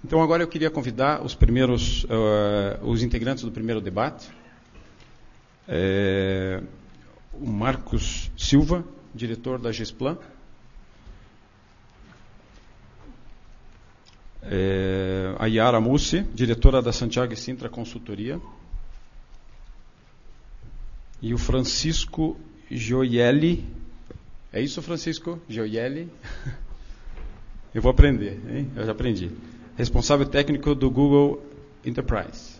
Então, agora eu queria convidar os integrantes do primeiro debate. O Marcos Silva, diretor da Gesplan. A Yara Mussi, diretora da Santiago e Sintra Consultoria. E o Francisco Gioielli. É isso, Francisco? Gioielli? Eu vou aprender, hein? Eu já aprendi. Responsável técnico do Google Enterprise.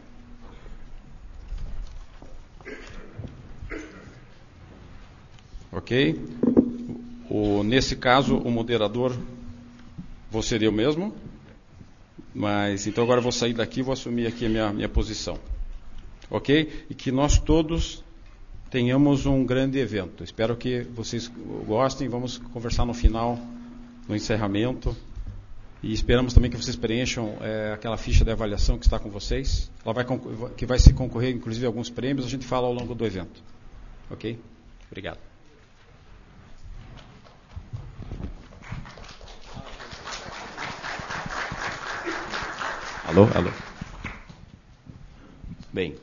Ok? Nesse caso, o moderador vou ser eu mesmo. Mas então agora eu vou sair daqui e vou assumir aqui a minha posição. Ok? E que nós todos tenhamos um grande evento. Espero que vocês gostem. Vamos conversar no final, no encerramento. E esperamos também que vocês preencham aquela ficha de avaliação que está com vocês. Que vai se concorrer, inclusive, a alguns prêmios. A gente fala ao longo do evento. Ok? Obrigado. Alô? Bem,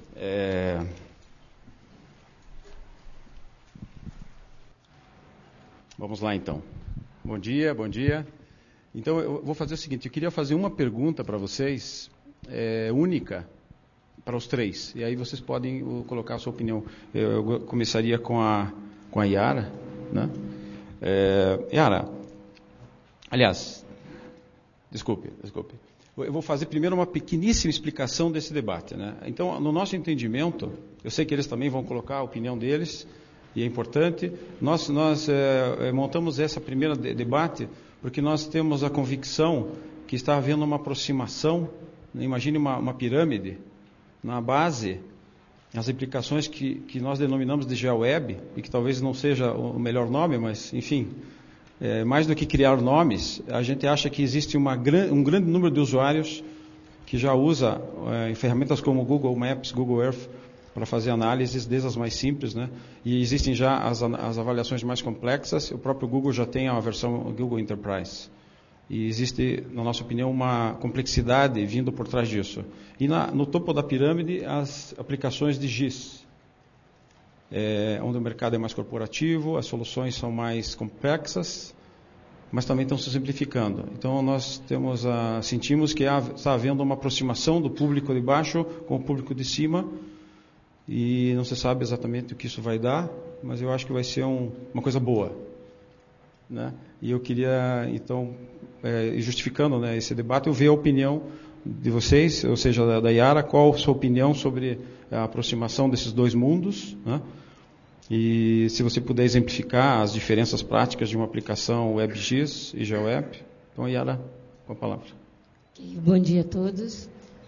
vamos lá então. Bom dia. Então eu vou fazer o seguinte, eu queria fazer uma pergunta para vocês, única, para os três, e aí vocês podem colocar a sua opinião. Eu começaria com a Yara, né? Yara, aliás, desculpe. Eu vou fazer primeiro uma pequeníssima explicação desse debate, né? Então, no nosso entendimento, eu sei que eles também vão colocar a opinião deles, e é importante. Nós montamos essa primeira debate porque nós temos a convicção que está havendo uma aproximação, né? Imagine uma pirâmide, na base, as implicações que nós denominamos de GeoWeb, e que talvez não seja o melhor nome, mas, enfim, mais do que criar nomes, a gente acha que existe um grande número de usuários que já usa ferramentas como Google Maps, Google Earth, para fazer análises, desde as mais simples, né? E existem já as avaliações mais complexas. O próprio Google já tem a versão Google Enterprise. E existe, na nossa opinião, uma complexidade vindo por trás disso. E no topo da pirâmide, as aplicações de GIS, onde o mercado é mais corporativo, as soluções são mais complexas, mas também estão se simplificando. Então, nós sentimos que está havendo uma aproximação do público de baixo com o público de cima, e não se sabe exatamente o que isso vai dar, mas eu acho que vai ser uma coisa boa, né? E eu queria, então, justificando, né, esse debate, eu ver a opinião de vocês, ou seja, da Yara, qual a sua opinião sobre a aproximação desses dois mundos, né? E se você puder exemplificar as diferenças práticas de uma aplicação WebGIS e GeoWeb. Então, Yara, com a palavra. Bom dia a todos.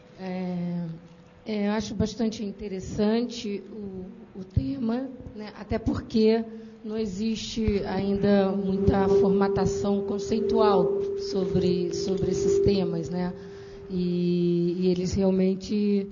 Eu acho bastante interessante o tema, né? Até porque não existe ainda muita formatação conceitual sobre esses temas, né? E eles realmente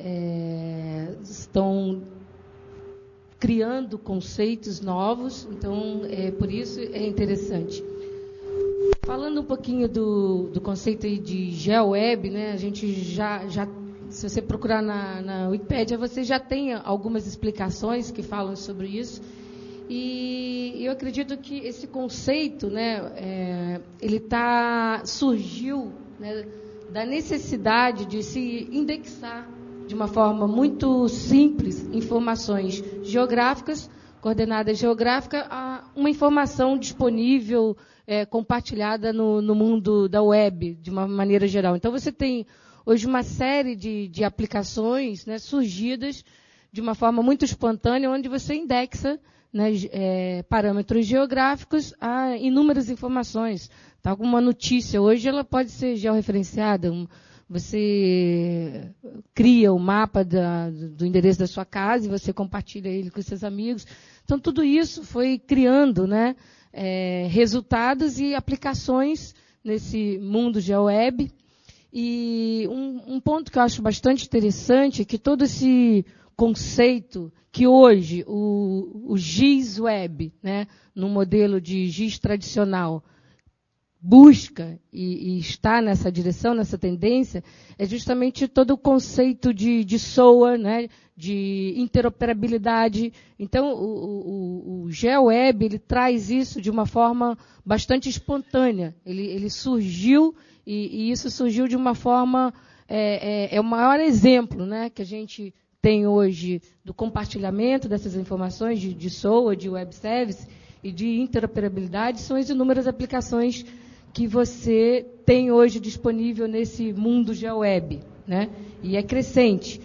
estão criando conceitos novos, então por isso é interessante. Falando um pouquinho do conceito aí de GeoWeb, né? A gente já se você procurar na Wikipédia, você já tem algumas explicações que falam sobre isso. E eu acredito que esse conceito, né, ele surgiu, né, da necessidade de se indexar de uma forma muito simples informações geográficas, coordenadas geográficas, a uma informação disponível, compartilhada no mundo da web, de uma maneira geral. Então, você tem hoje uma série de aplicações, né, surgidas de uma forma muito espontânea, onde você indexa, né, parâmetros geográficos a inúmeras informações. Tá, alguma notícia hoje ela pode ser georreferenciada. Você cria o mapa do endereço da sua casa e você compartilha ele com seus amigos. Então, tudo isso foi criando, né, resultados e aplicações nesse mundo GeoWeb. E um ponto que eu acho bastante interessante é que todo esse conceito que hoje o GIS Web, né, no modelo de GIS tradicional, busca e está nessa direção, nessa tendência, é justamente todo o conceito de SOA, né, de interoperabilidade. Então, o GeoWeb ele traz isso de uma forma bastante espontânea. Ele surgiu, e isso surgiu de uma forma... É o maior exemplo, né, que a gente tem hoje do compartilhamento dessas informações de SOA, de Web Service e de interoperabilidade, são as inúmeras aplicações que você tem hoje disponível nesse mundo GeoWeb, né? E é crescente.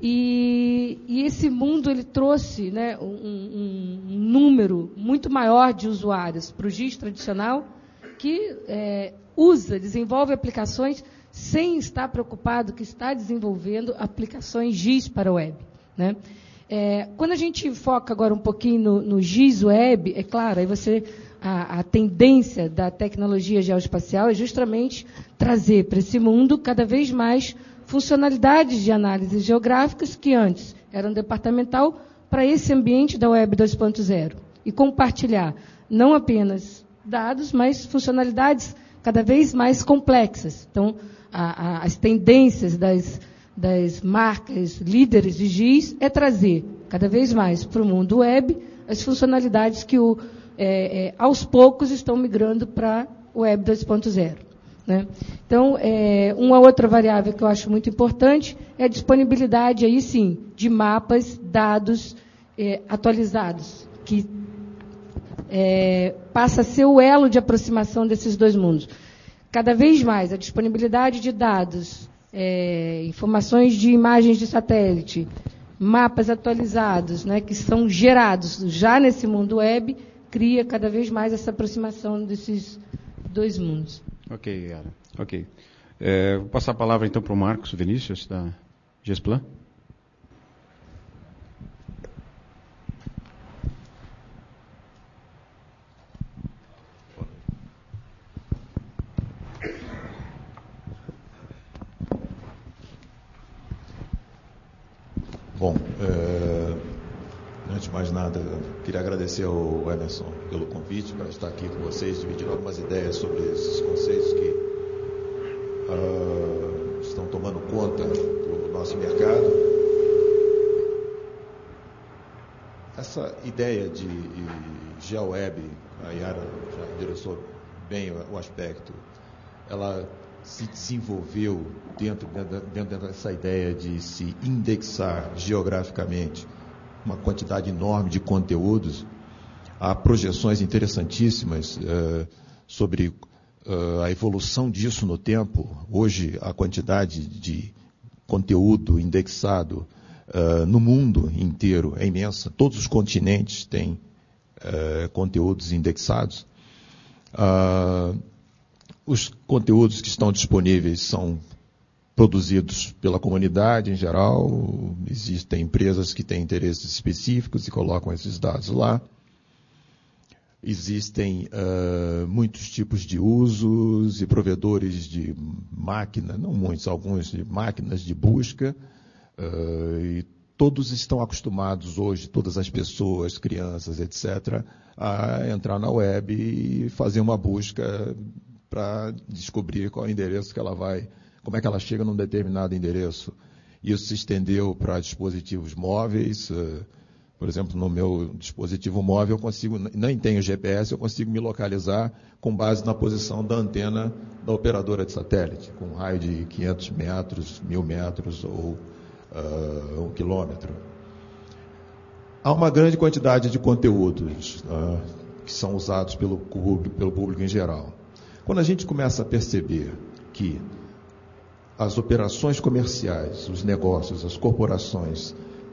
E esse mundo ele trouxe, né, um número muito maior de usuários para o GIS tradicional, que desenvolve aplicações sem estar preocupado que está desenvolvendo aplicações GIS para a web, né? Quando a gente foca agora um pouquinho no GIS web, é claro, aí a tendência da tecnologia geoespacial é justamente trazer para esse mundo cada vez mais funcionalidades de análise geográficas que antes eram departamental para esse ambiente da Web 2.0 e compartilhar não apenas dados, mas funcionalidades cada vez mais complexas. Então, as tendências das marcas líderes de GIS é trazer cada vez mais para o mundo web as funcionalidades que aos poucos estão migrando para o Web 2.0. Né? Então, uma outra variável que eu acho muito importante é a disponibilidade, aí sim, de mapas, dados atualizados, que passa a ser o elo de aproximação desses dois mundos. Cada vez mais, a disponibilidade de dados, informações de imagens de satélite, mapas atualizados, né, que são gerados já nesse mundo web, cria cada vez mais essa aproximação desses dois mundos. Ok, Yara. Ok. Vou passar a palavra, então, para o Marcos Vinícius, da Gesplan. Bom, antes de mais nada, queria agradecer ao Emerson pelo convite para estar aqui com vocês, dividir algumas ideias sobre esses conceitos que estão tomando conta do nosso mercado. Essa ideia de GeoWeb, a Yara já endereçou bem o aspecto, ela se desenvolveu dentro dessa ideia de se indexar geograficamente uma quantidade enorme de conteúdos. Há projeções interessantíssimas sobre a evolução disso no tempo. Hoje, a quantidade de conteúdo indexado no mundo inteiro é imensa. Todos os continentes têm conteúdos indexados. Os conteúdos que estão disponíveis são produzidos pela comunidade em geral. Existem empresas que têm interesses específicos e colocam esses dados lá. Existem muitos tipos de usos e provedores de máquina, não muitos, alguns de máquinas de busca, e todos estão acostumados hoje, todas as pessoas, crianças, etc., a entrar na web e fazer uma busca para descobrir qual é o endereço que ela vai, como é que ela chega num determinado endereço. Isso se estendeu para dispositivos móveis. Por exemplo, no meu dispositivo móvel, eu consigo, nem tenho GPS, eu consigo me localizar com base na posição da antena da operadora de satélite, com um raio de 500 metros, 1.000 metros ou 1 quilômetro. Há uma grande quantidade de conteúdos que são usados pelo público em geral. Quando a gente começa a perceber que as operações comerciais, os negócios, as corporações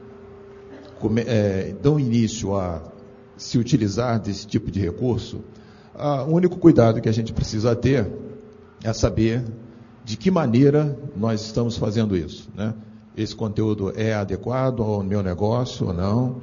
dão início a se utilizar desse tipo de recurso, o único cuidado que a gente precisa ter é saber de que maneira nós estamos fazendo isso, né? Esse conteúdo é adequado ao meu negócio ou não?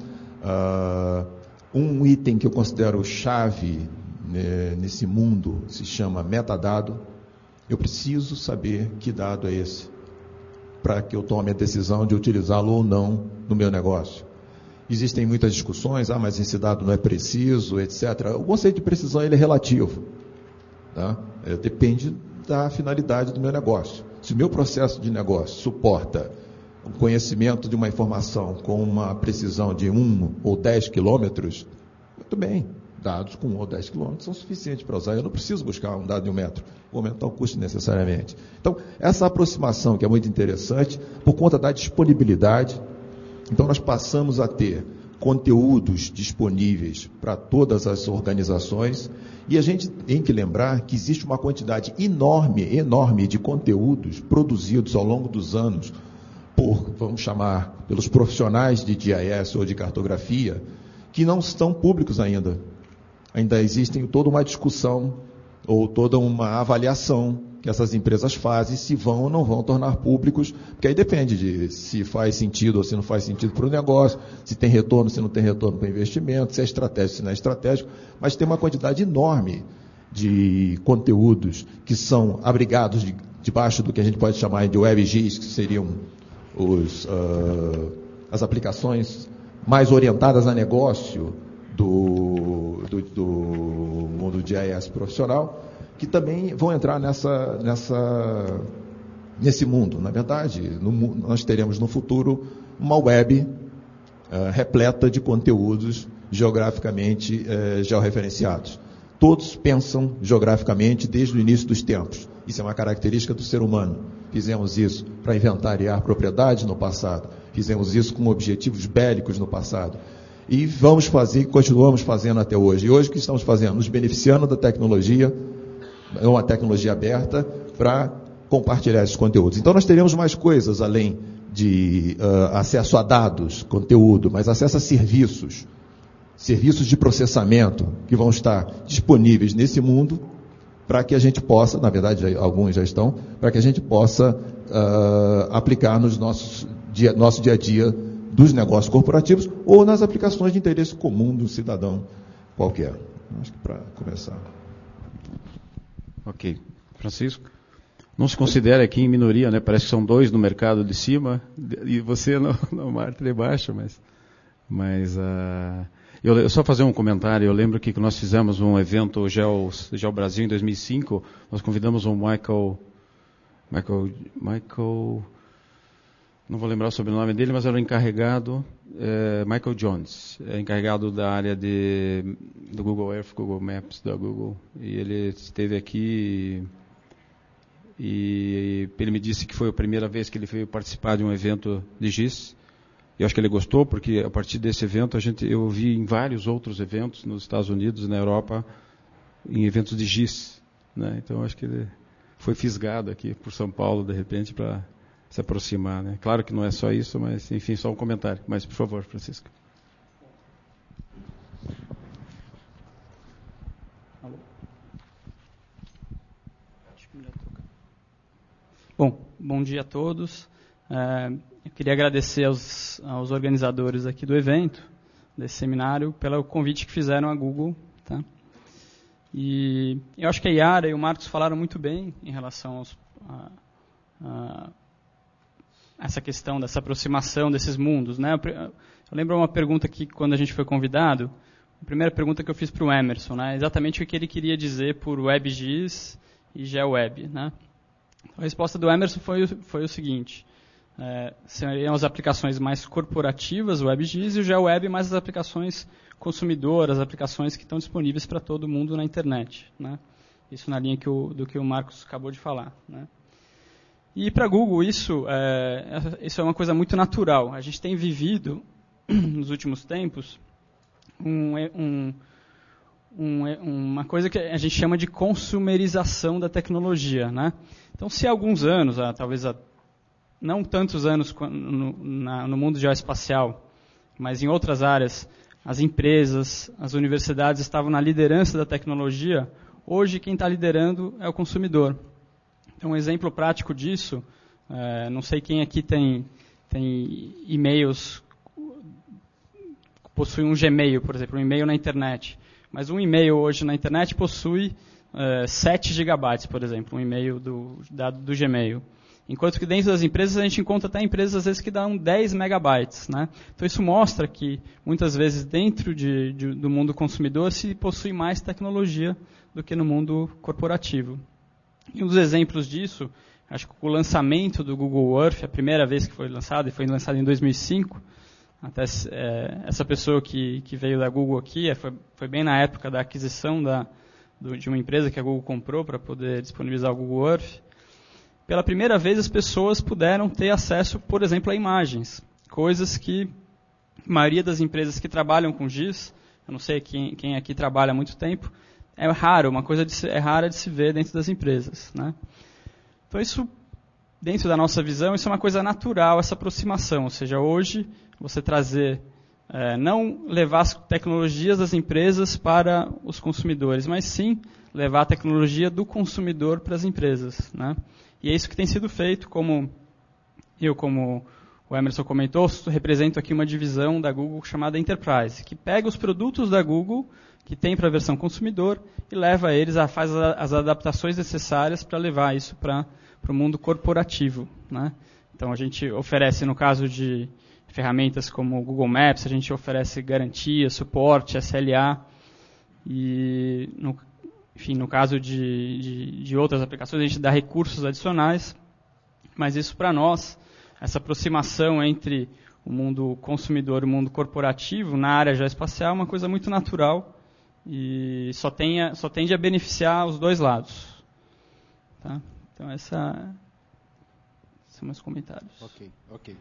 Um item que eu considero chave nesse mundo se chama metadado. Eu preciso saber que dado é esse, para que eu tome a decisão de utilizá-lo ou não no meu negócio. Existem muitas discussões, mas esse dado não é preciso, etc. O conceito de precisão ele é relativo. Tá? Depende da finalidade do meu negócio. Se o meu processo de negócio suporta o conhecimento de uma informação com uma precisão de 1 ou 10 quilômetros, muito bem, dados com 1 ou 10 quilômetros são suficientes para usar. Eu não preciso buscar um dado de 1 metro, vou aumentar o custo necessariamente. Então, essa aproximação que é muito interessante, por conta da disponibilidade, então nós passamos a ter conteúdos disponíveis para todas as organizações, e a gente tem que lembrar que existe uma quantidade enorme de conteúdos produzidos ao longo dos anos vamos chamar, pelos profissionais de GIS ou de cartografia, que não estão públicos ainda. Ainda existem toda uma discussão ou toda uma avaliação que essas empresas fazem, se vão ou não vão tornar públicos, porque aí depende de se faz sentido ou se não faz sentido para o negócio, se tem retorno, se não tem retorno para o investimento, se é estratégico, se não é estratégico, mas tem uma quantidade enorme de conteúdos que são abrigados debaixo do que a gente pode chamar de WebGIS, que seriam as aplicações mais orientadas a negócio do mundo de GIS profissional, que também vão entrar nesse mundo. Na verdade, nós teremos no futuro uma web repleta de conteúdos geograficamente georreferenciados. Todos pensam geograficamente desde o início dos tempos. Isso é uma característica do ser humano. Fizemos isso para inventariar propriedades no passado. Fizemos isso com objetivos bélicos no passado. E vamos fazer, continuamos fazendo até hoje. E hoje o que estamos fazendo? Nos beneficiando da tecnologia, é uma tecnologia aberta, para compartilhar esses conteúdos. Então nós teremos mais coisas além de acesso a dados, conteúdo, mas acesso a serviços de processamento que vão estar disponíveis nesse mundo para que a gente possa, na verdade alguns já estão, para que a gente possa aplicar no nosso dia a dia dos negócios corporativos ou nas aplicações de interesse comum do cidadão qualquer. Acho que para começar. Ok. Francisco? Não se considera aqui em minoria, né? Parece que são 2 no mercado de cima e você no marco de baixo, mas eu só fazer um comentário. Eu lembro que nós fizemos um evento Geo Brasil em 2005. Nós convidamos o Michael, não vou lembrar o sobrenome dele, mas era o encarregado, Michael Jones, encarregado da área do Google Earth, Google Maps da Google. E ele esteve aqui e ele me disse que foi a primeira vez que ele veio participar de um evento de GIS. Eu acho que ele gostou, porque a partir desse evento eu vi em vários outros eventos nos Estados Unidos, na Europa, em eventos de GIS, né? Então eu acho que ele foi fisgado aqui por São Paulo, de repente, para se aproximar, né? Claro que não é só isso, mas enfim, só um comentário. Mas, por favor, Francisco. Bom dia a todos. Eu queria agradecer aos organizadores aqui do evento, desse seminário, pelo convite que fizeram à Google. Tá? E eu acho que a Yara e o Marcos falaram muito bem em relação a essa questão dessa aproximação desses mundos. Né? Eu lembro uma pergunta que, quando a gente foi convidado, a primeira pergunta que eu fiz para o Emerson, né? Exatamente o que ele queria dizer por WebGIS e GeoWeb. Né? A resposta do Emerson foi o seguinte: seriam as aplicações mais corporativas, o WebGIS, e o GeoWeb mais as aplicações consumidoras, as aplicações que estão disponíveis para todo mundo na internet. Né? Isso na linha do que o Marcos acabou de falar. Né? E para a Google isso é uma coisa muito natural. A gente tem vivido, nos últimos tempos, uma coisa que a gente chama de consumerização da tecnologia. Né? Então, se há alguns anos, talvez não tantos anos no mundo geoespacial, mas em outras áreas, as empresas, as universidades estavam na liderança da tecnologia, hoje quem está liderando é o consumidor. Então, um exemplo prático disso, não sei quem aqui tem e-mails, possui um Gmail, por exemplo, um e-mail na internet. Mas um e-mail hoje na internet possui 7 GB, por exemplo, um e-mail dado do Gmail. Enquanto que dentro das empresas a gente encontra até empresas às vezes que dão 10 megabytes, né? Então isso mostra que muitas vezes dentro do mundo consumidor se possui mais tecnologia do que no mundo corporativo. E um dos exemplos disso, acho que o lançamento do Google Earth, a primeira vez que foi lançado, e foi lançado em 2005, até essa pessoa que veio da Google aqui, foi bem na época da aquisição de uma empresa que a Google comprou para poder disponibilizar o Google Earth. Pela primeira vez as pessoas puderam ter acesso, por exemplo, a imagens, coisas que a maioria das empresas que trabalham com GIS, eu não sei quem aqui trabalha há muito tempo, é raro, é rara de se ver dentro das empresas, né? Então isso, dentro da nossa visão, isso é uma coisa natural, essa aproximação, ou seja, hoje você trazer, não levar as tecnologias das empresas para os consumidores, mas sim levar a tecnologia do consumidor para as empresas, né? E é isso que tem sido feito, como o Emerson comentou, represento aqui uma divisão da Google chamada Enterprise, que pega os produtos da Google, que tem para a versão consumidor, e leva eles, faz as adaptações necessárias para levar isso para o mundo corporativo, né? Então a gente oferece, no caso de ferramentas como o Google Maps, a gente oferece garantia, suporte, SLA, e no caso de outras aplicações, a gente dá recursos adicionais, mas isso para nós, essa aproximação entre o mundo consumidor e o mundo corporativo na área geoespacial é uma coisa muito natural e só tende a beneficiar os dois lados. Tá? Então, são meus comentários. Ok.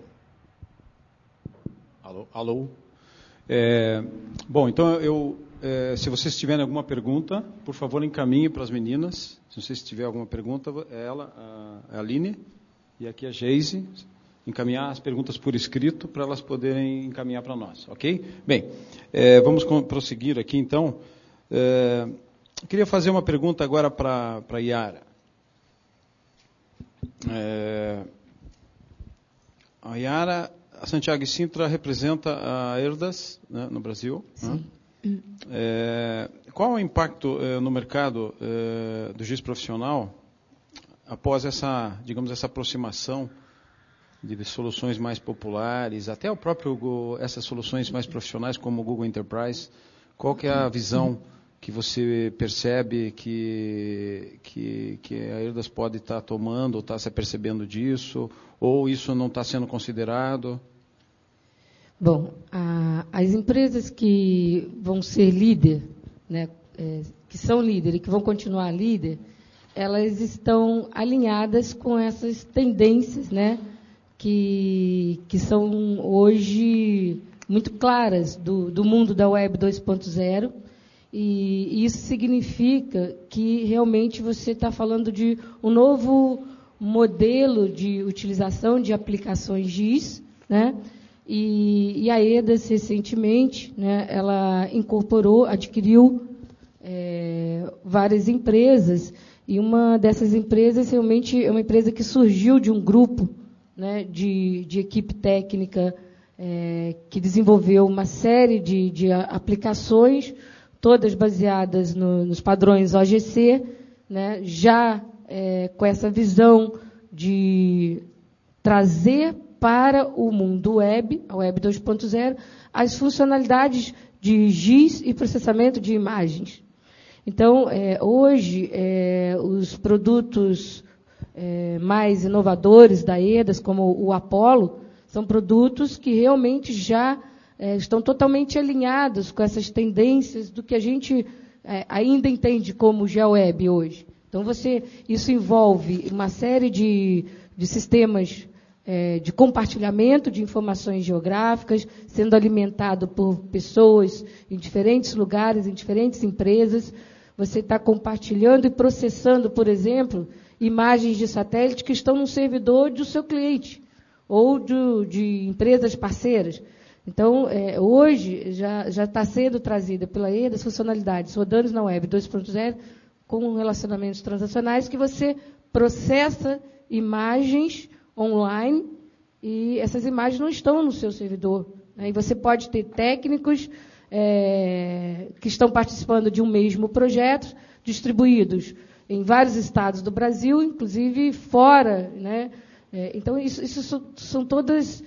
Alô? Bom, então se vocês tiverem alguma pergunta, por favor, encaminhe para as meninas. Se vocês tiverem alguma pergunta, a Aline e aqui a Geise, encaminhar as perguntas por escrito para elas poderem encaminhar para nós, ok? Bem, vamos prosseguir aqui então. Eu queria fazer uma pergunta agora para a Yara. A Yara, a Santiago e Sintra representa a Herdas, né, no Brasil. Sim. Né? Qual o impacto no mercado do GIS profissional após essa aproximação de soluções mais populares, até o próprio Google, essas soluções mais profissionais como o Google Enterprise? Qual que é a visão que você percebe que a Herdas pode estar tomando, ou está se apercebendo disso, ou isso não está sendo considerado? Bom, as empresas que vão ser líder, né, que são líder e que vão continuar líder, elas estão alinhadas com essas tendências, né, que são hoje muito claras do mundo da Web 2.0, e isso significa que realmente você está falando de um novo modelo de utilização de aplicações GIS, né? E a Herdas, recentemente, né, ela adquiriu várias empresas, e uma dessas empresas realmente é uma empresa que surgiu de um grupo, né, de equipe técnica que desenvolveu uma série de aplicações, todas baseadas nos padrões OGC, né, já com essa visão de trazer para o mundo web, a Web 2.0, as funcionalidades de GIS e processamento de imagens. Então, hoje, os produtos mais inovadores da Herdas, como o Apollo, são produtos que realmente já estão totalmente alinhados com essas tendências do que a gente ainda entende como GeoWeb hoje. Então, isso envolve uma série de sistemas de compartilhamento de informações geográficas, sendo alimentado por pessoas em diferentes lugares, em diferentes empresas. Você está compartilhando e processando, por exemplo, imagens de satélite que estão no servidor do seu cliente ou de empresas parceiras. Então, hoje, já está sendo trazida pela Herdas funcionalidades rodando na Web 2.0 com relacionamentos transacionais que você processa imagens online e essas imagens não estão no seu servidor, né? E você pode ter técnicos que estão participando de um mesmo projeto, distribuídos em vários estados do Brasil, inclusive fora, né? Então, isso são todas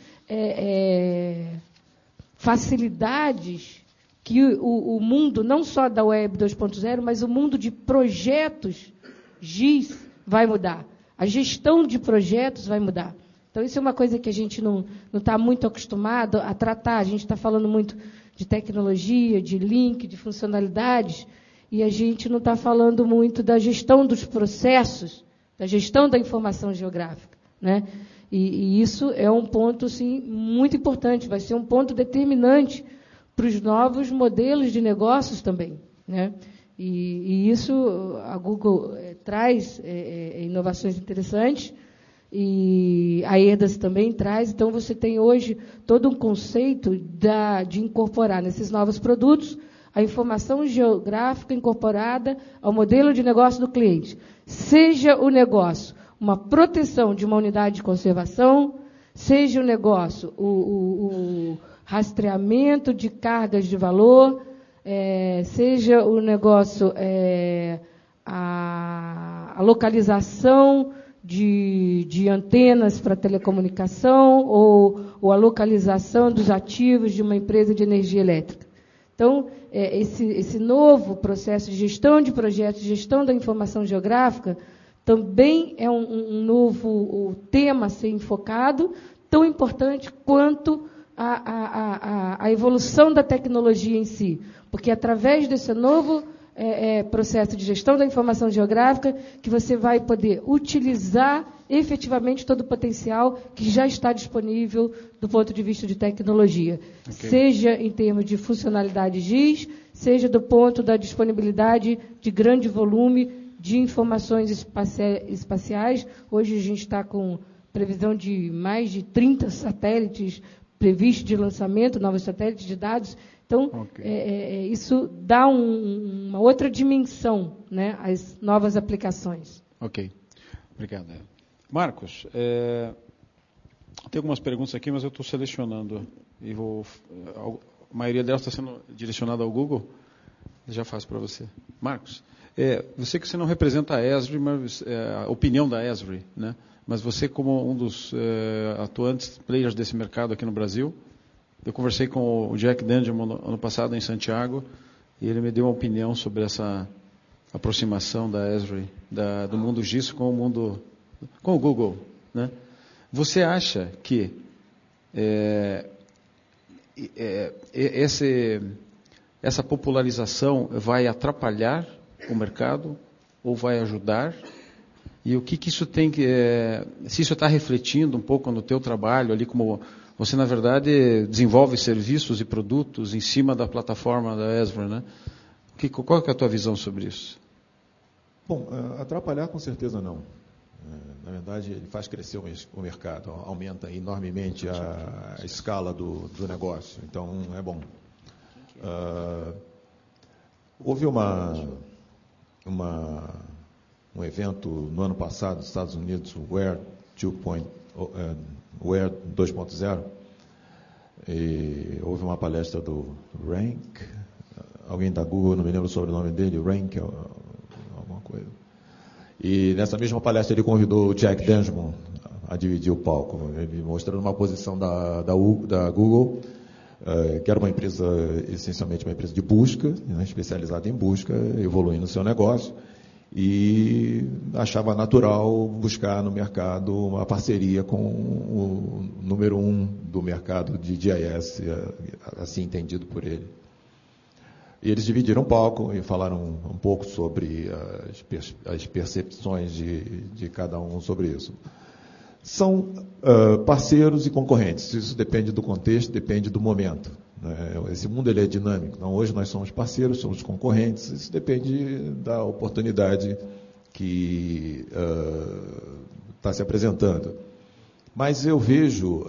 facilidades que o mundo, não só da Web 2.0, mas o mundo de projetos GIS vai mudar. A gestão de projetos vai mudar. Então, isso é uma coisa que a gente não está muito acostumado a tratar. A gente está falando muito de tecnologia, de link, de funcionalidades, e a gente não está falando muito da gestão dos processos, da gestão da informação geográfica, né? E isso é um ponto, sim, muito importante, vai ser um ponto determinante para os novos modelos de negócios também, né? E isso a Google traz inovações interessantes, e a EDAS também traz. Então, você tem hoje todo um conceito de incorporar nesses novos produtos a informação geográfica incorporada ao modelo de negócio do cliente. Seja o negócio uma proteção de uma unidade de conservação, seja o negócio o rastreamento de cargas de valor, seja o negócio a localização de antenas para telecomunicação ou a localização dos ativos de uma empresa de energia elétrica. Então, esse novo processo de gestão de projetos, gestão da informação geográfica, também é um novo tema a ser enfocado, tão importante quanto a evolução da tecnologia em si. Porque através desse novo processo de gestão da informação geográfica que você vai poder utilizar efetivamente todo o potencial que já está disponível do ponto de vista de tecnologia. Okay. Seja em termos de funcionalidade GIS, seja do ponto da disponibilidade de grande volume de informações espaciais. Hoje a gente está com previsão de mais de 30 satélites previstos de lançamento, novos satélites de dados. Então, okay. Isso dá uma outra dimensão, né, às novas aplicações. Ok. Obrigado. Marcos, tem algumas perguntas aqui, mas eu estou selecionando. E a maioria delas está sendo direcionada ao Google. Eu já faço para você. Marcos, eu sei que você não representa a Esri, mas a opinião da Esri, né? Mas você, como um dos atuantes players desse mercado aqui no Brasil, eu conversei com o Jack Dangermond ano passado em Santiago, e ele me deu uma opinião sobre essa aproximação da Esri, do mundo GIS com o Google, né? Você acha que essa popularização vai atrapalhar o mercado ou vai ajudar? E o que isso tem se isso está refletindo um pouco no teu trabalho ali, como você, na verdade, desenvolve serviços e produtos em cima da plataforma da Esri, né? Qual que é a tua visão sobre isso? Bom, atrapalhar com certeza não. Na verdade, ele faz crescer o mercado, aumenta enormemente a escala do negócio, então é bom. Houve um evento no ano passado nos Estados Unidos, o WEAR 2.0, e houve uma palestra do Rank, alguém da Google, não me lembro sobre o sobrenome dele, Rank, alguma coisa. E nessa mesma palestra ele convidou o Jack Dangermond a dividir o palco, ele mostrando uma posição da Google, que era uma empresa, essencialmente uma empresa de busca, né, especializada em busca, evoluindo o seu negócio, e achava natural buscar no mercado uma parceria com o número 1 do mercado de GIS, assim entendido por ele. E eles dividiram o palco e falaram um pouco sobre as percepções de cada um sobre isso. São parceiros e concorrentes, isso depende do contexto, depende do momento. Esse mundo ele é dinâmico. Então, hoje nós somos parceiros, somos concorrentes, isso depende da oportunidade que está se apresentando. Mas eu vejo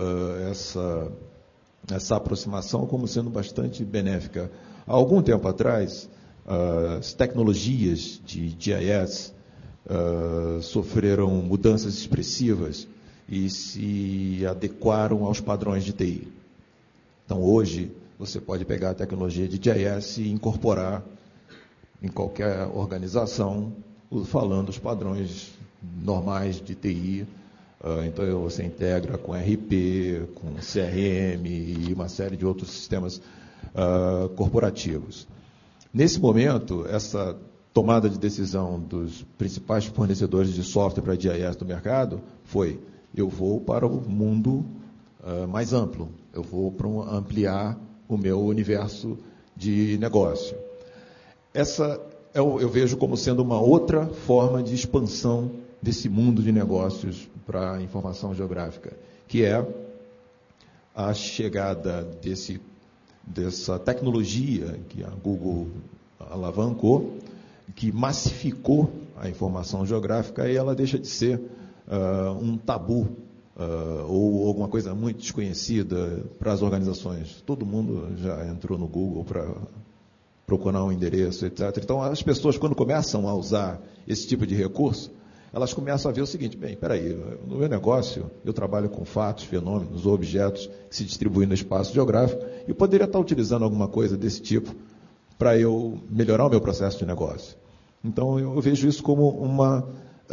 essa aproximação como sendo bastante benéfica. Há algum tempo atrás, as tecnologias de GIS sofreram mudanças expressivas e se adequaram aos padrões de TI. Então, hoje, você pode pegar a tecnologia de GIS e incorporar em qualquer organização falando os padrões normais de TI. Então você integra com RP, com CRM e uma série de outros sistemas corporativos. Nesse momento, essa tomada de decisão dos principais fornecedores de software para GIS do mercado foi: eu vou para o mundo mais amplo, eu vou para ampliar o meu universo de negócio. Essa eu vejo como sendo uma outra forma de expansão desse mundo de negócios para a informação geográfica, que é a chegada dessa tecnologia que a Google alavancou, que massificou a informação geográfica, e ela deixa de ser um tabu ou alguma coisa muito desconhecida para as organizações. Todo mundo já entrou no Google para procurar um endereço, etc. Então, as pessoas, quando começam a usar esse tipo de recurso, elas começam a ver o seguinte: bem, peraí, no meu negócio eu trabalho com fatos, fenômenos, objetos que se distribuem no espaço geográfico, e eu poderia estar utilizando alguma coisa desse tipo para eu melhorar o meu processo de negócio. Então, eu vejo isso como uma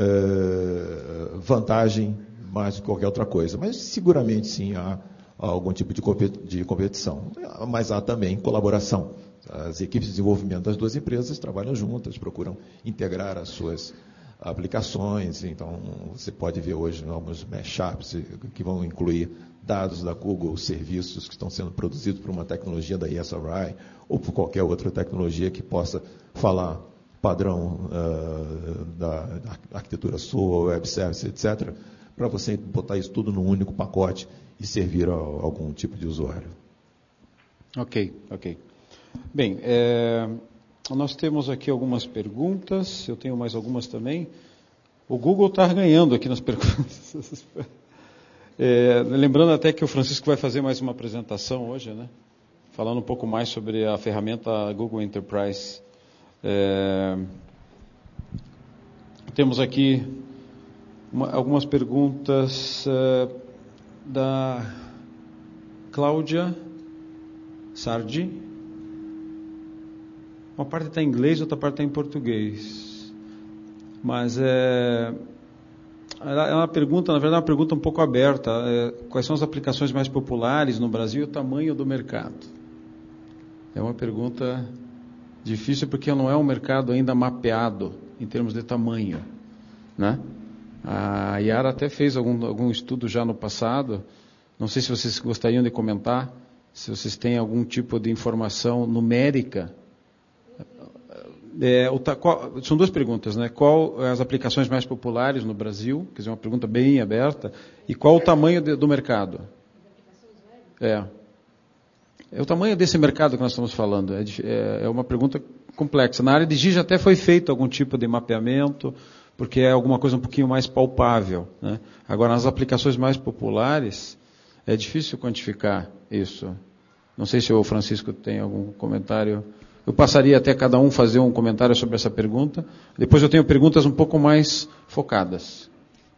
vantagem mais do que qualquer outra coisa. Mas, seguramente, sim, há algum tipo de competição. Mas há também colaboração. As equipes de desenvolvimento das duas empresas trabalham juntas, procuram integrar as suas aplicações. Então, você pode ver hoje alguns mashups que vão incluir dados da Google, serviços que estão sendo produzidos por uma tecnologia da ESRI ou por qualquer outra tecnologia que possa falar padrão da arquitetura SOA, web service, etc., para você botar isso tudo num único pacote e servir a algum tipo de usuário. Ok. Bem, nós temos aqui algumas perguntas, eu tenho mais algumas também. O Google está ganhando aqui nas perguntas. Lembrando até que o Francisco vai fazer mais uma apresentação hoje, né? Falando um pouco mais sobre a ferramenta Google Enterprise. Temos aqui algumas perguntas da Cláudia Sardi. Uma parte está em inglês, outra parte está em português. Mas é uma pergunta, na verdade, é uma pergunta um pouco aberta. Quais são as aplicações mais populares no Brasil e o tamanho do mercado? É uma pergunta difícil porque não é um mercado ainda mapeado em termos de tamanho, né? A Yara até fez algum estudo já no passado. Não sei se vocês gostariam de comentar, se vocês têm algum tipo de informação numérica. São duas perguntas, né? Qual as aplicações mais populares no Brasil? Quer dizer, uma pergunta bem aberta. E qual o tamanho do mercado? É o tamanho desse mercado que nós estamos falando. É uma pergunta complexa. Na área de GIS até foi feito algum tipo de mapeamento, porque é alguma coisa um pouquinho mais palpável, né? Agora, nas aplicações mais populares, é difícil quantificar isso. Não sei se o Francisco tem algum comentário. Eu passaria até cada um fazer um comentário sobre essa pergunta. Depois eu tenho perguntas um pouco mais focadas.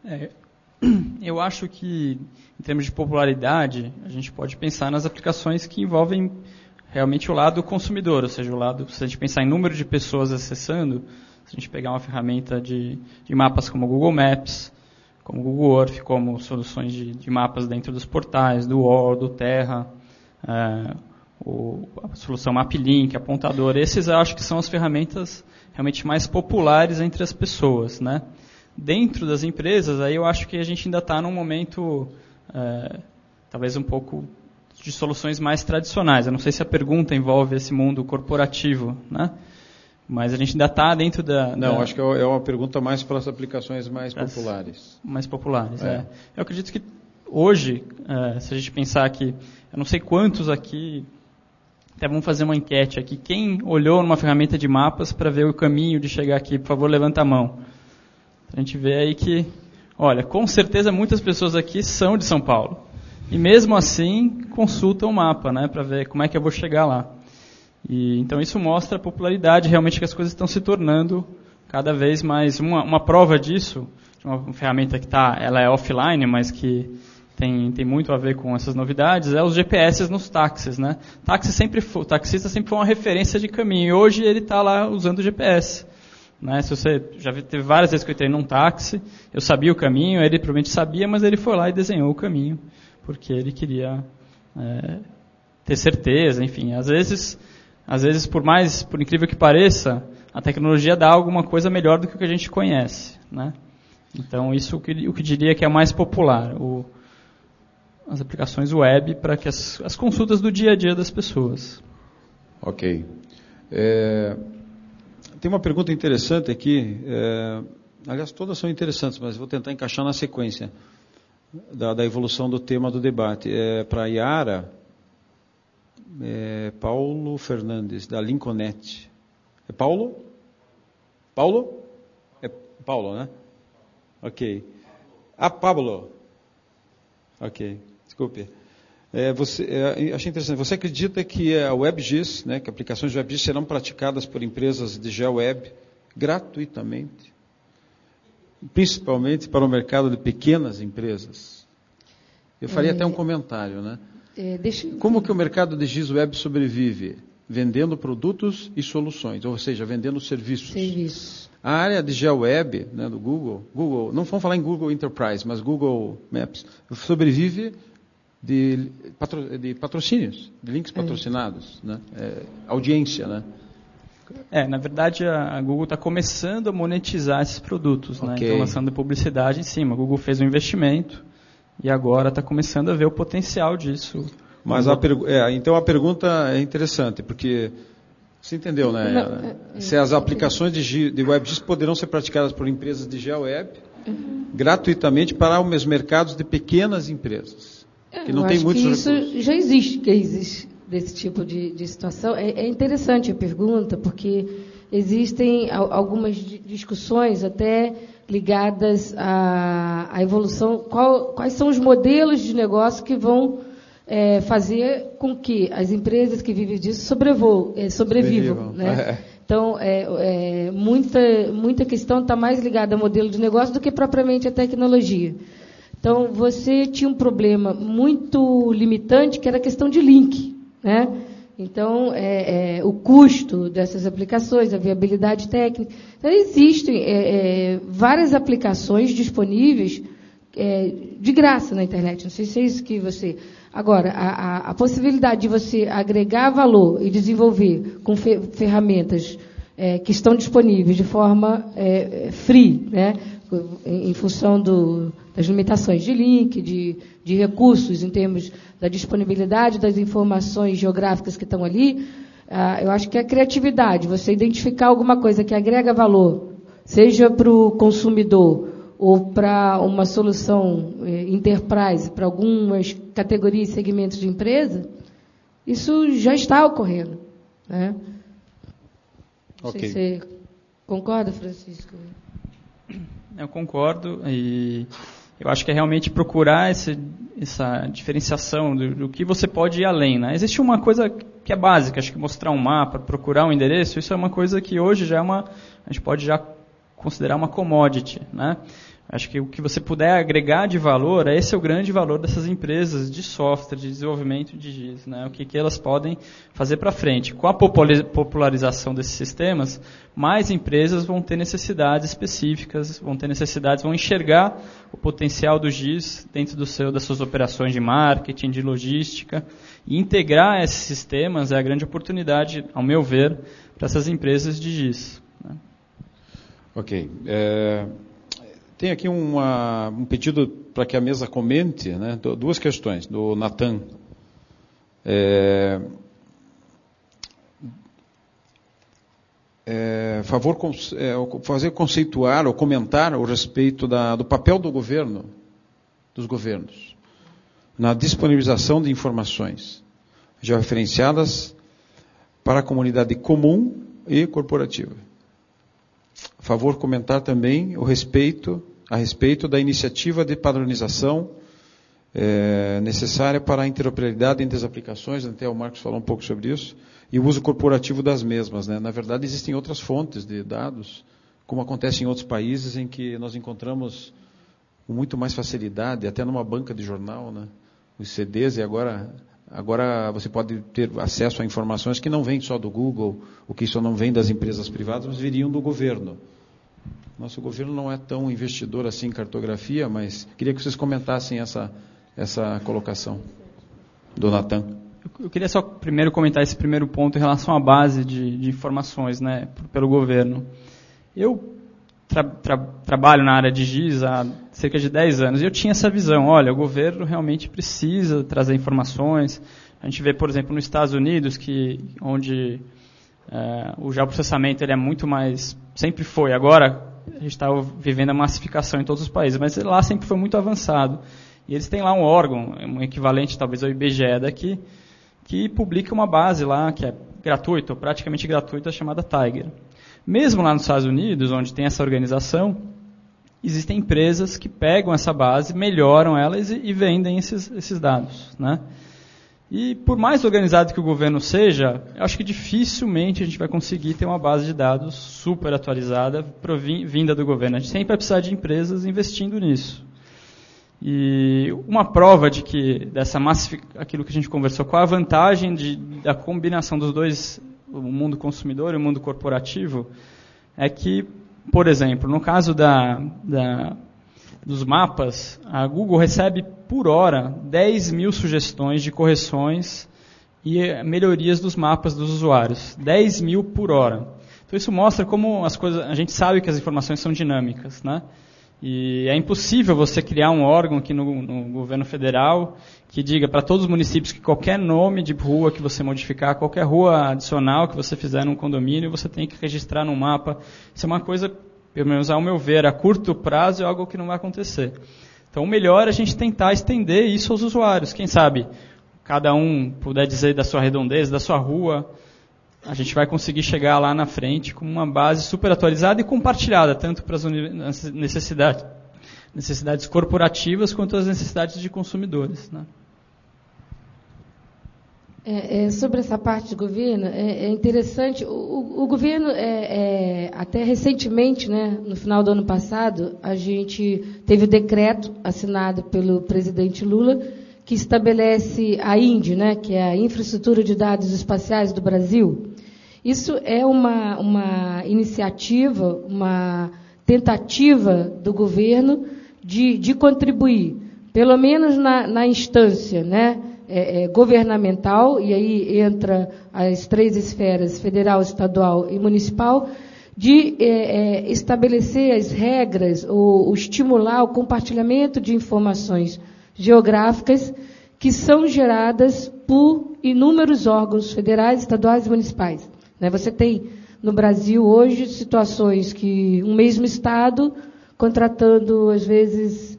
Eu acho que, em termos de popularidade, a gente pode pensar nas aplicações que envolvem realmente o lado consumidor, ou seja, se a gente pensar em número de pessoas acessando, se a gente pegar uma ferramenta de mapas como o Google Maps, como o Google Earth, como soluções de mapas dentro dos portais, do OR, do Terra, a solução MapLink, apontador, esses eu acho que são as ferramentas realmente mais populares entre as pessoas, né? Dentro das empresas, aí eu acho que a gente ainda está num momento, talvez um pouco de soluções mais tradicionais. Eu não sei se a pergunta envolve esse mundo corporativo, né? Mas a gente ainda está dentro da... Não, acho que é uma pergunta mais para as aplicações mais populares. Mais populares, Eu acredito que hoje, se a gente pensar que, eu não sei quantos aqui, até vamos fazer uma enquete aqui, quem olhou numa ferramenta de mapas para ver o caminho de chegar aqui, por favor, levanta a mão. A gente vê aí que, olha, com certeza muitas pessoas aqui são de São Paulo. E mesmo assim, consultam o mapa, né, para ver como é que eu vou chegar lá. E, então isso mostra a popularidade, realmente, que as coisas estão se tornando cada vez mais. Uma prova disso, uma ferramenta que ela é offline, mas que tem muito a ver com essas novidades, é os GPS nos táxis, né? O taxista sempre foi uma referência de caminho, e hoje ele está lá usando o GPS. Né? Se você já teve várias vezes que eu entrei num táxi, eu sabia o caminho, ele provavelmente sabia, mas ele foi lá e desenhou o caminho, porque ele queria ter certeza, enfim. Às vezes por incrível que pareça, a tecnologia dá alguma coisa melhor do que o que a gente conhece, né? Então, isso o que diria que é mais popular, as aplicações web para que as consultas do dia a dia das pessoas. Ok. Tem uma pergunta interessante aqui, aliás, todas são interessantes, mas vou tentar encaixar na sequência da evolução do tema do debate. Para a Yara, Paulo Fernandes, da Lincolnet. É Paulo? Paulo? É Paulo, né? Ok. Pablo. Ok, desculpe. Achei interessante. Você acredita que a WebGIS, né, que aplicações de WebGIS serão praticadas por empresas de GeoWeb gratuitamente, principalmente para o mercado de pequenas empresas? Eu faria até um comentário, né? Como que o mercado de GIS Web sobrevive? Vendendo produtos e soluções, ou seja, vendendo serviços. A área de GeoWeb, né, do Google, não vamos falar em Google Enterprise, mas Google Maps, sobrevive de patrocínios, de links patrocinados, né? Audiência, né? Na verdade, a Google está começando a monetizar esses produtos, né? Então, lançando publicidade em cima. A Google fez um investimento e agora está começando a ver o potencial disso. Mas então a pergunta é interessante, porque você entendeu, né? Se as aplicações de WebGIS poderão ser praticadas por empresas de GeoWeb gratuitamente para os mercados de pequenas empresas. Que não tem muitos recursos. Isso já existe cases desse tipo de situação. É interessante a pergunta, porque existem algumas discussões até ligadas à evolução. Quais são os modelos de negócio que vão fazer com que as empresas que vivem disso sobrevivam, né? Então, muita questão está mais ligada ao modelo de negócio do que propriamente à tecnologia. Então, você tinha um problema muito limitante, que era a questão de link, né? Então, o custo dessas aplicações, a viabilidade técnica. Então, existem várias aplicações disponíveis de graça na internet. Não sei se é isso que você... Agora, a possibilidade de você agregar valor e desenvolver com ferramentas que estão disponíveis de forma free, né? Em função das limitações de link, de recursos, em termos da disponibilidade das informações geográficas que estão ali, eu acho que a criatividade, você identificar alguma coisa que agrega valor, seja para o consumidor ou para uma solução enterprise, para algumas categorias e segmentos de empresa, isso já está ocorrendo, né? Não sei se você concorda, Francisco? Eu concordo, e eu acho que é realmente procurar essa diferenciação do que você pode ir além, né? Existe uma coisa que é básica, acho que mostrar um mapa, procurar um endereço, isso é uma coisa que hoje já a gente pode já considerar uma commodity, né? Acho que o que você puder agregar de valor, esse é o grande valor dessas empresas de software, de desenvolvimento de GIS, né? O que elas podem fazer para frente. Com a popularização desses sistemas, mais empresas vão ter necessidades específicas, vão enxergar o potencial do GIS dentro das suas operações de marketing, de logística, e integrar esses sistemas é a grande oportunidade, ao meu ver, para essas empresas de GIS, né? Ok. Tem aqui um pedido para que a mesa comente, né? Duas questões, do Natan. Fazer conceituar ou comentar a respeito do papel dos governos, na disponibilização de informações georreferenciadas para a comunidade comum e corporativa. A favor comentar também a respeito da iniciativa de padronização necessária para a interoperabilidade entre as aplicações, até o Marcos falou um pouco sobre isso, e o uso corporativo das mesmas, né? Na verdade, existem outras fontes de dados, como acontece em outros países, em que nós encontramos com muito mais facilidade, até numa banca de jornal, né? Os CDs, e agora Agora você pode ter acesso a informações que não vêm só do Google, ou que só não vêm das empresas privadas, mas viriam do governo. Nosso governo não é tão investidor assim em cartografia, mas queria que vocês comentassem essa colocação do Natan. Eu queria só primeiro comentar esse primeiro ponto em relação à base de informações, né, pelo governo. Eu trabalho na área de GIS há cerca de 10 anos e eu tinha essa visão, olha, o governo realmente precisa trazer informações. A gente vê, por exemplo, nos Estados Unidos, onde o geoprocessamento ele é muito mais, sempre foi, agora a gente está vivendo a massificação em todos os países, mas lá sempre foi muito avançado. E eles têm lá um órgão, um equivalente talvez ao IBGE daqui, que publica uma base lá que é gratuita, ou praticamente gratuita, chamada Tiger. Mesmo lá nos Estados Unidos, onde tem essa organização, existem empresas que pegam essa base, melhoram elas e vendem esses dados, né? E por mais organizado que o governo seja, eu acho que dificilmente a gente vai conseguir ter uma base de dados super atualizada vinda do governo. A gente sempre vai precisar de empresas investindo nisso. E uma prova de que aquilo que a gente conversou, qual a vantagem da combinação dos dois, o mundo consumidor e o mundo corporativo, é que, por exemplo, no caso dos mapas, a Google recebe por hora 10 mil sugestões de correções e melhorias dos mapas dos usuários. 10 mil por hora. Então isso mostra como a gente sabe que as informações são dinâmicas, né? E é impossível você criar um órgão aqui no governo federal que diga para todos os municípios que qualquer nome de rua que você modificar, qualquer rua adicional que você fizer num condomínio, você tem que registrar no mapa. Isso é uma coisa, pelo menos ao meu ver, a curto prazo é algo que não vai acontecer. Então o melhor é a gente tentar estender isso aos usuários. Quem sabe cada um puder dizer da sua redondeza, da sua rua, a gente vai conseguir chegar lá na frente com uma base super atualizada e compartilhada, tanto para as necessidades corporativas quanto as necessidades de consumidores, né? Sobre essa parte do governo, é interessante, o governo, até recentemente, né, no final do ano passado, a gente teve o decreto assinado pelo presidente Lula, que estabelece a INDE, né, que é a Infraestrutura de Dados Espaciais do Brasil. Isso é uma iniciativa, uma tentativa do governo de contribuir, pelo menos na instância, né, governamental, e aí entra as 3 esferas, federal, estadual e municipal, de estabelecer as regras ou estimular o compartilhamento de informações geográficas que são geradas por inúmeros órgãos federais, estaduais e municipais. Você tem no Brasil hoje situações que um mesmo Estado, contratando às vezes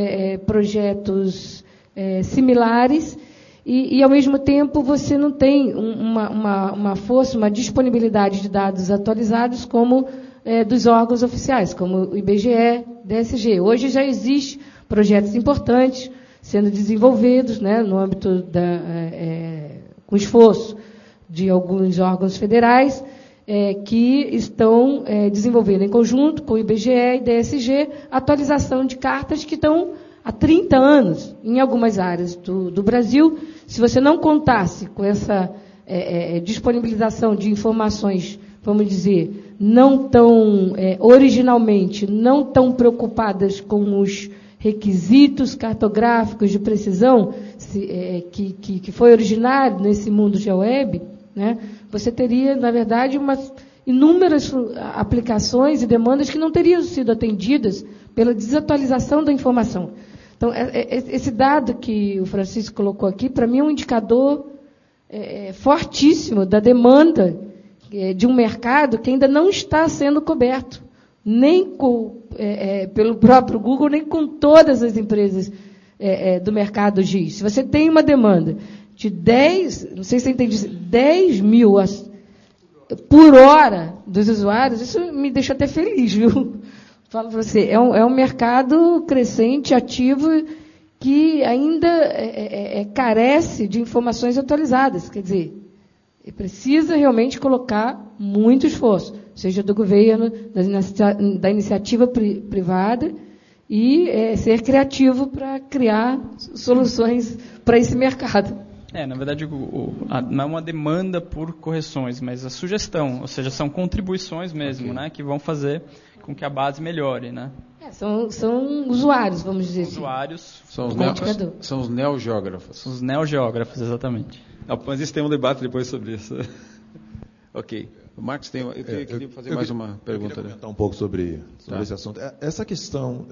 projetos similares, e ao mesmo tempo você não tem uma força, uma disponibilidade de dados atualizados como dos órgãos oficiais, como o IBGE, DSG. Hoje já existem projetos importantes sendo desenvolvidos, né, no âmbito com esforço de alguns órgãos federais, que estão desenvolvendo em conjunto com o IBGE e DSG atualização de cartas que estão há 30 anos em algumas áreas do Brasil. Se você não contasse com essa disponibilização de informações, vamos dizer, não tão originalmente, não tão preocupadas com os requisitos cartográficos de precisão que foi originário nesse mundo GeoWeb, né, você teria, na verdade, inúmeras aplicações e demandas que não teriam sido atendidas pela desatualização da informação. Então, esse dado que o Francisco colocou aqui, para mim, é um indicador fortíssimo da demanda de um mercado que ainda não está sendo coberto, nem pelo próprio Google, nem com todas as empresas do mercado GIS. Se você tem uma demanda de 10, não sei se você entende, 10 mil por hora dos usuários, isso me deixa até feliz, viu? Falo para você, é um mercado crescente, ativo, que ainda carece de informações atualizadas. Quer dizer, precisa realmente colocar muito esforço, seja do governo, da iniciativa privada, e ser criativo para criar soluções para esse mercado. Na verdade, não é uma demanda por correções, mas a sugestão, ou seja, são contribuições mesmo, né, que vão fazer com que a base melhore, né? São usuários, vamos dizer assim. Usuários. São os neogeógrafos. São os neogeógrafos, exatamente. Mas isso tem um debate depois sobre isso. Ok. O Marcos, eu queria fazer mais uma pergunta. Eu queria comentar um pouco sobre esse assunto. Essa questão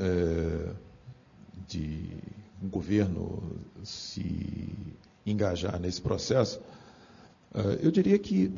de um governo se engajar nesse processo, eu diria que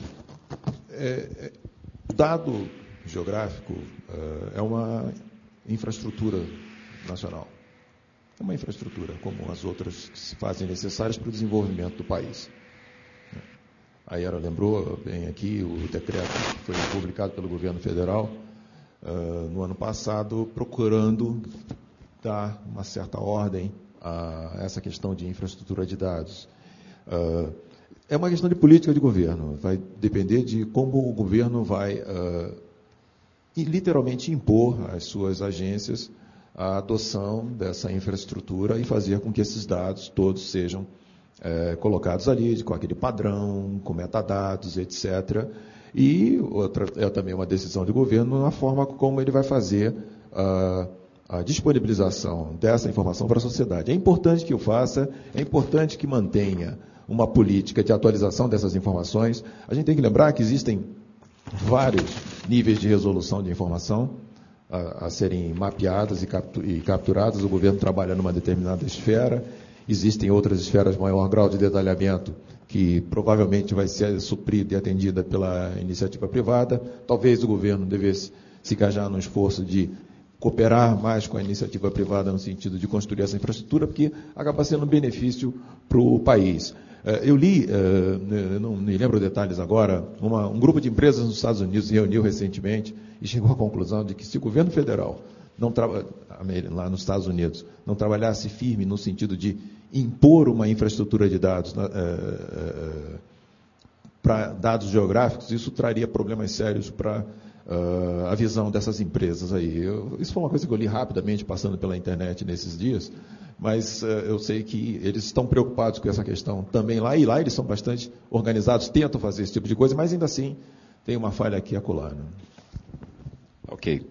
o dado geográfico é uma infraestrutura nacional. É uma infraestrutura, como as outras que se fazem necessárias para o desenvolvimento do país. A Yara lembrou bem aqui o decreto que foi publicado pelo governo federal no ano passado, procurando dar uma certa ordem a essa questão de infraestrutura de dados. É uma questão de política de governo, vai depender de como o governo vai literalmente impor às suas agências a adoção dessa infraestrutura e fazer com que esses dados todos sejam colocados ali, com aquele padrão, com metadados, etc. E outra é também uma decisão de governo na forma como ele vai fazer a disponibilização dessa informação para a sociedade. É importante que o faça, é importante que mantenha uma política de atualização dessas informações. A gente tem que lembrar que existem vários níveis de resolução de informação a serem mapeadas e capturadas. O governo trabalha numa determinada esfera, existem outras esferas de maior grau de detalhamento que provavelmente vai ser suprida e atendida pela iniciativa privada. Talvez o governo devesse se engajar no esforço de cooperar mais com a iniciativa privada no sentido de construir essa infraestrutura, porque acaba sendo um benefício para o país. Eu li, não me lembro detalhes agora, um grupo de empresas nos Estados Unidos se reuniu recentemente e chegou à conclusão de que se o governo federal, lá nos Estados Unidos, não trabalhasse firme no sentido de impor uma infraestrutura de dados para dados geográficos, isso traria problemas sérios para a visão dessas empresas aí. Isso foi uma coisa que eu li rapidamente, passando pela internet nesses dias, mas eu sei que eles estão preocupados com essa questão também lá, e lá eles são bastante organizados, tentam fazer esse tipo de coisa, mas ainda assim tem uma falha aqui e acolá. Né? Ok.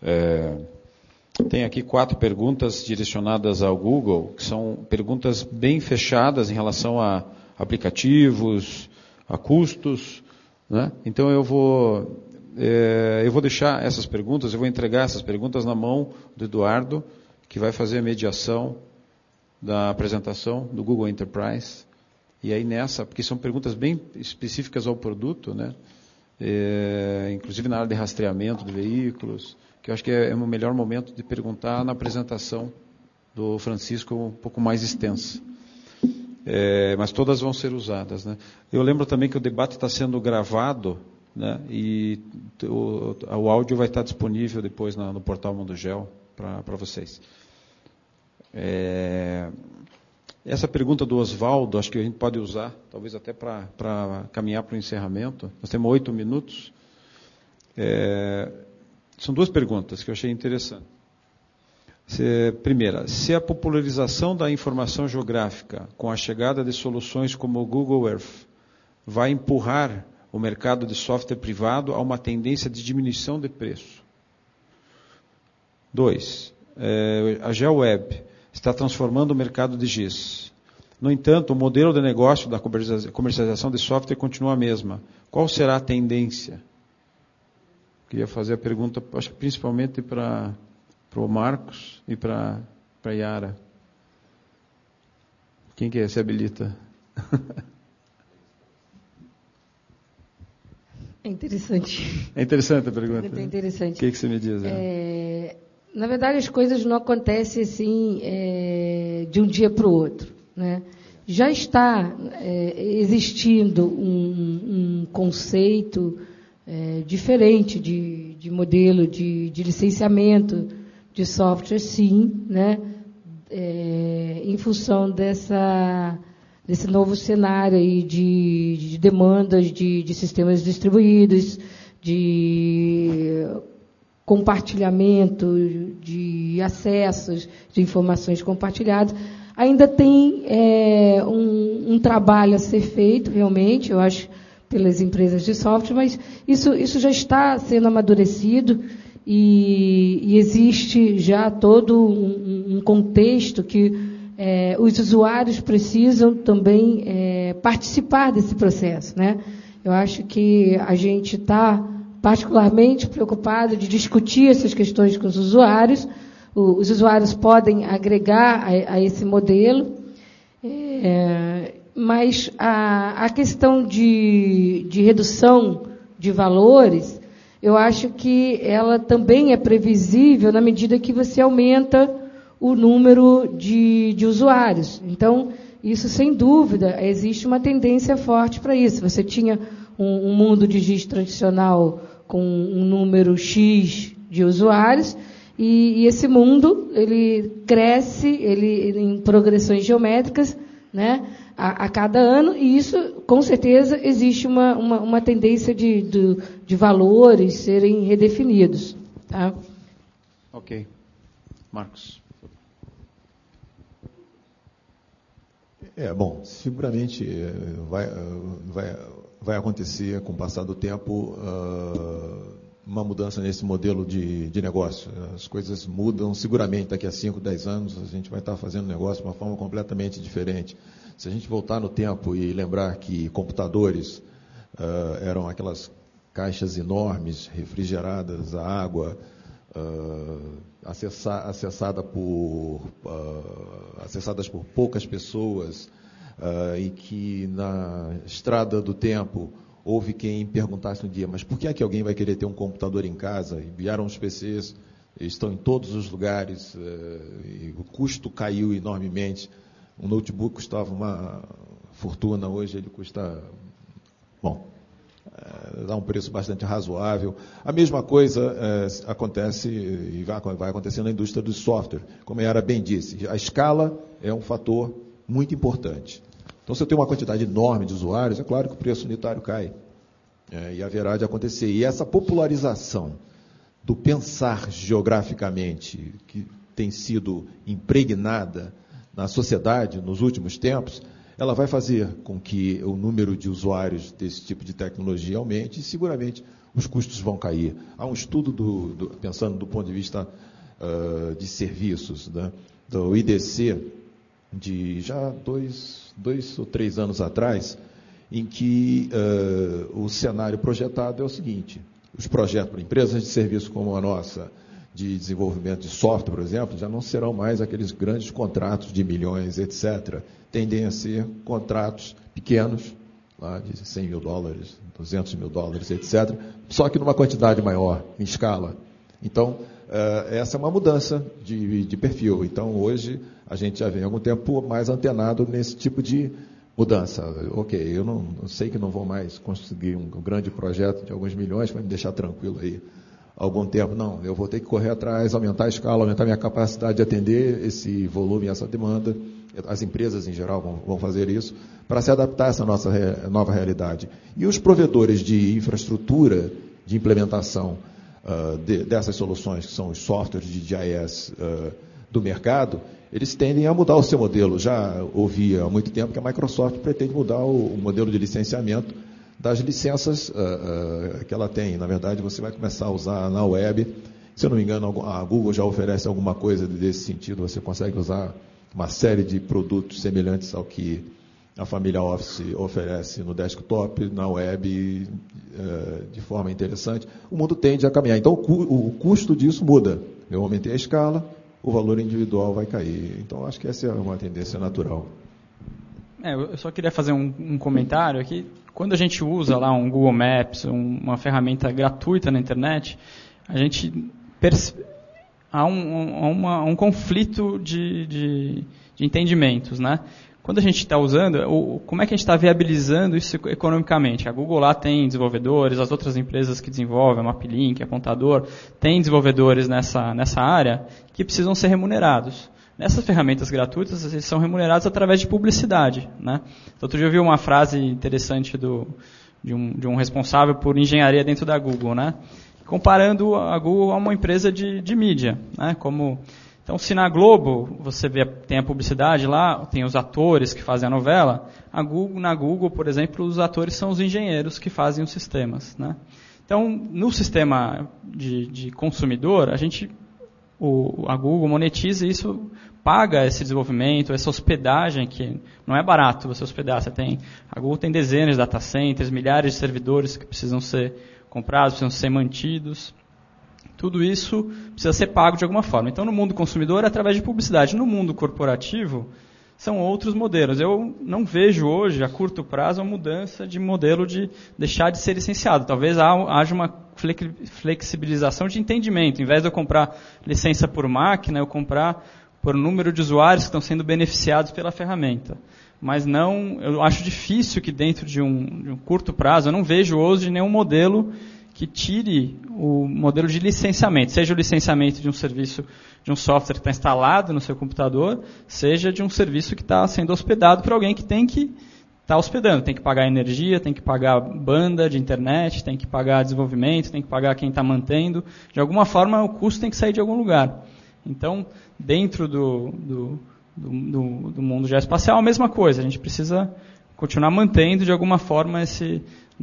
Tem aqui 4 perguntas direcionadas ao Google, que são perguntas bem fechadas em relação a aplicativos, a custos, né? Então eu vou deixar essas perguntas, eu vou entregar essas perguntas na mão do Eduardo, que vai fazer a mediação da apresentação do Google Enterprise. E aí porque são perguntas bem específicas ao produto, né? Inclusive na área de rastreamento de veículos, que eu acho que é o melhor momento de perguntar na apresentação do Francisco, um pouco mais extensa. Mas todas vão ser usadas, né? Eu lembro também que o debate está sendo gravado, né? E o áudio vai estar disponível depois no portal Mundo Geo para vocês. Essa pergunta do Oswaldo, acho que a gente pode usar, talvez até para caminhar para o encerramento. Nós temos 8 minutos. São 2 perguntas que eu achei interessante. Primeira, se a popularização da informação geográfica com a chegada de soluções como o Google Earth vai empurrar o mercado de software privado a uma tendência de diminuição de preço. 2, a GeoWeb está transformando o mercado de GIS. No entanto, o modelo de negócio da comercialização de software continua a mesma. Qual será a tendência? Queria fazer a pergunta, acho que principalmente para o Marcos e para a Yara. Quem que se habilita? É interessante. É interessante a pergunta. É interessante. O que você me diz? Na verdade, as coisas não acontecem assim de um dia para o outro, né? Já está existindo um conceito diferente de modelo de licenciamento de software, sim, né? Em função desse novo cenário aí de demandas de sistemas distribuídos, de compartilhamento de acessos de informações compartilhadas. Ainda tem um trabalho a ser feito, realmente, eu acho, pelas empresas de software, mas isso já está sendo amadurecido e existe já todo um contexto que os usuários precisam também participar desse processo, né? Eu acho que a gente está particularmente preocupado de discutir essas questões com os usuários. Os usuários podem agregar a esse modelo, mas a questão de redução de valores, eu acho que ela também é previsível na medida que você aumenta o número de usuários. Então, isso, sem dúvida, existe uma tendência forte para isso. Você tinha um mundo digital tradicional com um número X de usuários, e esse mundo ele cresce em progressões geométricas, né, a cada ano, e isso, com certeza, existe uma tendência de valores serem redefinidos. Tá? Ok. Marcos. Bom, seguramente vai acontecer, com o passar do tempo, uma mudança nesse modelo de negócio. As coisas mudam, seguramente daqui a 5, 10 anos a gente vai estar fazendo negócio de uma forma completamente diferente. Se a gente voltar no tempo e lembrar que computadores eram aquelas caixas enormes, refrigeradas, a água, acessadas por poucas pessoas, e que na estrada do tempo houve quem perguntasse um dia, mas por que é que alguém vai querer ter um computador em casa? E vieram os PCs, estão em todos os lugares, e o custo caiu enormemente. Um notebook custava uma fortuna, hoje ele custa, dá um preço bastante razoável. A mesma coisa acontece e vai acontecer na indústria do software, como a Yara bem disse. A escala é um fator muito importante. Então, se eu tenho uma quantidade enorme de usuários, é claro que o preço unitário cai. E haverá de acontecer. E essa popularização do pensar geograficamente, que tem sido impregnada na sociedade nos últimos tempos, ela vai fazer com que o número de usuários desse tipo de tecnologia aumente e, seguramente, os custos vão cair. Há um estudo, pensando do ponto de vista de serviços, né, do IDC, de já 2 ou 3 anos atrás, em que o cenário projetado é o seguinte: os projetos para empresas de serviço como a nossa, de desenvolvimento de software, por exemplo, já não serão mais aqueles grandes contratos de milhões, etc. Tendem a ser contratos pequenos, lá de $100 mil, $200 mil, etc., só que numa quantidade maior, em escala. Então, essa é uma mudança de perfil. Então, hoje, a gente já vem há algum tempo mais antenado nesse tipo de mudança. Ok, eu não sei que não vou mais conseguir um grande projeto de alguns milhões, vai me deixar tranquilo aí algum tempo. Não, eu vou ter que correr atrás, aumentar a escala, aumentar a minha capacidade de atender esse volume, essa demanda. As empresas, em geral, vão fazer isso para se adaptar a essa nossa nova realidade. E os provedores de infraestrutura, de implementação dessas soluções, que são os softwares de GIS do mercado, eles tendem a mudar o seu modelo. Já ouvi há muito tempo que a Microsoft pretende mudar o modelo de licenciamento das licenças que ela tem. Na verdade, você vai começar a usar na web. Se eu não me engano, a Google já oferece alguma coisa desse sentido. Você consegue usar uma série de produtos semelhantes ao que a família Office oferece no desktop, na web, de forma interessante. O mundo tende a caminhar. Então, o custo disso muda. Eu aumentei a escala, o valor individual vai cair. Então, acho que essa é uma tendência natural. Eu só queria fazer um comentário aqui. Quando a gente usa lá um Google Maps, uma ferramenta gratuita na internet, a gente há um conflito de entendimentos, né? Quando a gente está usando, como é que a gente está viabilizando isso economicamente? A Google lá tem desenvolvedores, as outras empresas que desenvolvem, a Maplink, Apontador, tem desenvolvedores nessa área que precisam ser remunerados. Nessas ferramentas gratuitas, eles são remunerados através de publicidade, né? Outro dia eu vi uma frase interessante de um responsável por engenharia dentro da Google, né? Comparando a Google a uma empresa de mídia, né? Então, se na Globo você tem a publicidade lá, tem os atores que fazem a novela, na Google, por exemplo, os atores são os engenheiros que fazem os sistemas, né? Então, no sistema de consumidor, a Google monetiza isso, paga esse desenvolvimento, essa hospedagem, que não é barato você hospedar. A Google tem dezenas de data centers, milhares de servidores que precisam ser comprados, precisam ser mantidos. Tudo isso precisa ser pago de alguma forma. Então, no mundo consumidor, é através de publicidade. No mundo corporativo, são outros modelos. Eu não vejo hoje, a curto prazo, uma mudança de modelo de deixar de ser licenciado. Talvez haja uma flexibilização de entendimento. Em vez de eu comprar licença por máquina, eu comprar por número de usuários que estão sendo beneficiados pela ferramenta. Mas não, eu acho difícil que dentro de um curto prazo, eu não vejo hoje nenhum modelo que tire o modelo de licenciamento, seja o licenciamento de um serviço, de um software que está instalado no seu computador, seja de um serviço que está sendo hospedado por alguém que tem que estar hospedando, tem que pagar energia, tem que pagar banda de internet, tem que pagar desenvolvimento, tem que pagar quem está mantendo. De alguma forma, o custo tem que sair de algum lugar. Então, dentro do mundo geoespacial, a mesma coisa, a gente precisa continuar mantendo de alguma forma esse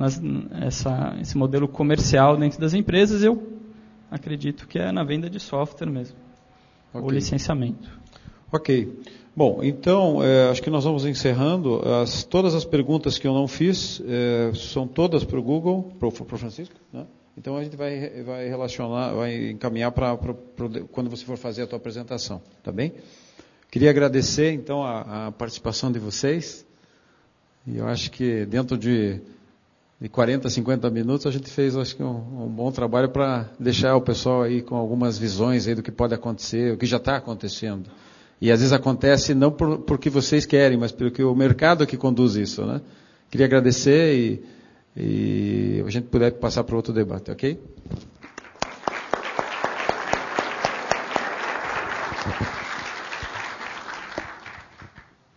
modelo comercial dentro das empresas. Eu acredito que é na venda de software mesmo, ou licenciamento. Ok. Bom, então, acho que nós vamos encerrando. Todas as perguntas que eu não fiz são todas para o Google, para o Francisco, né? Então a gente vai relacionar, vai encaminhar para quando você for fazer a tua apresentação, tá bem? Queria agradecer, então, a participação de vocês. E eu acho que dentro de 40, 50 minutos a gente fez, acho que um bom trabalho para deixar o pessoal aí com algumas visões aí do que pode acontecer, o que já está acontecendo. E às vezes acontece não porque vocês querem, mas porque o mercado que conduz isso, né? Queria agradecer e a gente puder passar para outro debate, ok?